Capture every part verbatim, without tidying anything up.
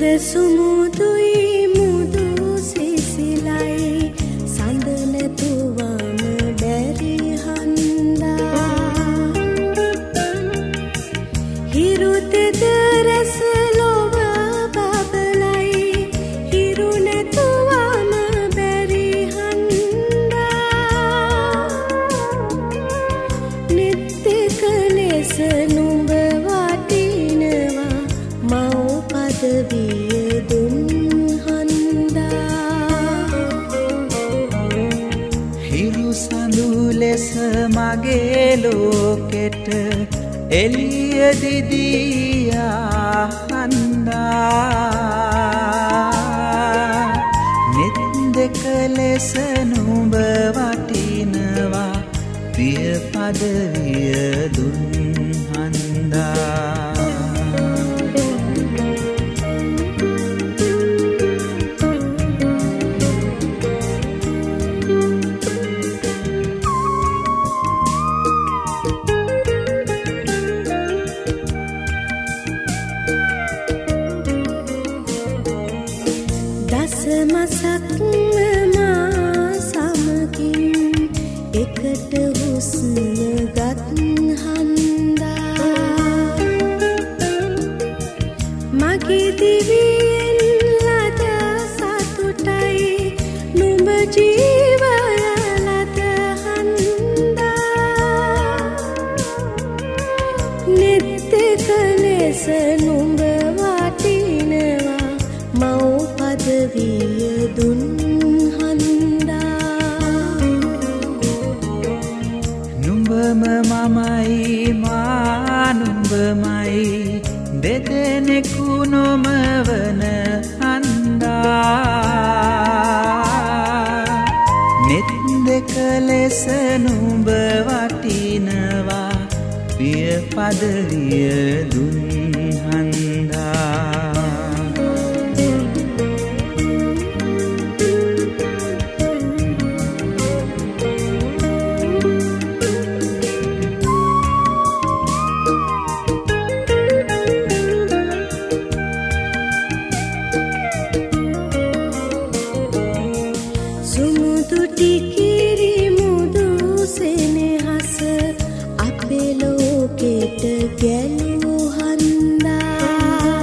සුමුදුයි මුදු සිසිලයි සඳ නැතුවම බැරි හන්දා හිරු තෙද රස ලොව බබලයි හිරු නැතුවම බැරි හන්දා නිත්‍යක ලෙස නුඹ වටිනවා මව් පදවිය දුන් හන්දා හිරු සඳු ලෙස මගේ ලෝකෙට එළිය දිදියා හන්දා නිත් දෙක ලෙස නුඹ වටිනවා පිය පදවිය දුන් හන්දා මසක් මා සමගින් එකට හුස්ම ගත් හන්දා මගේ දිවියෙන් ලද සතුටයි නුඹ ජීවය ලද හන්දා නිත්‍යක ලෙස නුඹ වටිනවා මව් පදවිය දුන් හන්දා නුඹම මමයි මා නුඹමයි දෙදෙනෙකු නොමවන හන්දා නිත් දෙක ලෙස නුඹ වටිනවා පිය පදවිය දුන් හන්දා සුමුදු ටිකිරි මුදු සෙනෙහස අපේ ලෝකෙට ගැලූ හන්දා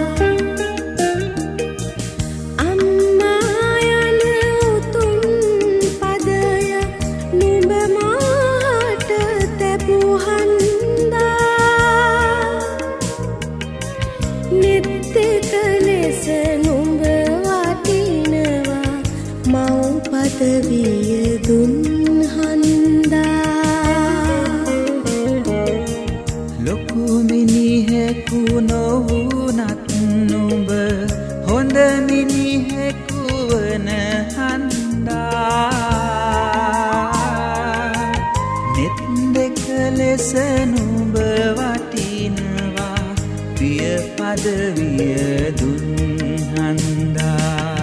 අම්මා යන උතුම් පදය නුඹ මාට තැබූ හන්දා නිත්‍යක ලෙස නුඹ වටිනවා මව් පදවිය දුන් හන්දා ලොකු මිනිහෙකු නොවුනත් නුඹ හොඳ මිනිහෙකු වන හන්දා නිත් දෙක ලෙස නුඹ වටිනවා පිය පදවිය දුන් හන්දා